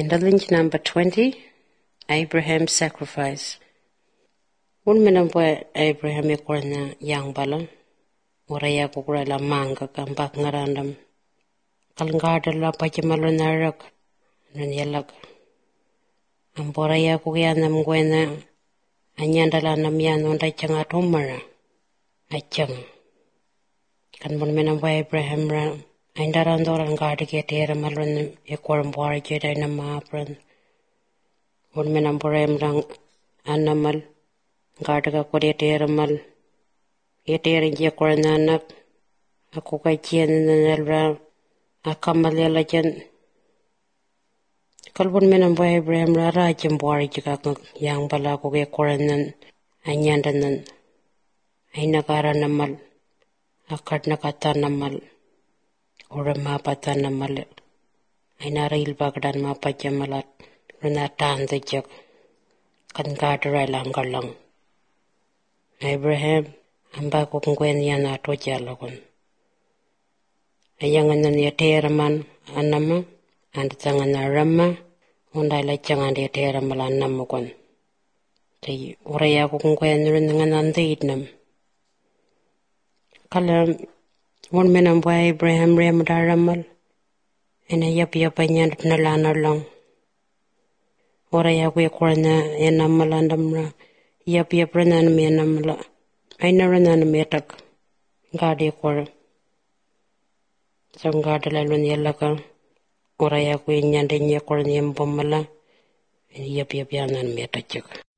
Lynch number 20, Abraham's sacrifice. Un minampo Abraham ikorna yang bala, uraya kukura la manga kambak ngarandam. Kalngada la pachamalo narak, nanyalak. Amporaya kukianam gwena, anyandala nam yan unda changa tumara, achang. Kan mun minampo Abraham ra, aindarandoran gadi ketera malun ikoram bora jeda na maapran. Un minampo Abraham anamal, gadaga kodetera mal, etera jekorna anak, aku kajian nanalra, akamalela jan. Kalbun minampo Abraham ra rajam bora jika yang bala aku kekoranan, anyandanan, ainagara namal, akad nakata namal. Orang mapata namal, ainara ilbagdan mapajamalat, runatan tejak, kan gadara langgalang. Abraham, amba kukungkwen yana to jalakon. Ayangan ya teraman anama, and tangan rama, undai la jangan de teramal anamukon. Tay uraya kukungkwen runangan andidnam. Kalam one minam by Abraham Ramdaramal, and a yapanya nalana long. Oraya wekorna enamalandamra, yapia pranan menamla. I never nan metak. Gadi kor. Some gardalalun yelaka, oraya queen yandin yakornium bomala, and yapianan metachuk.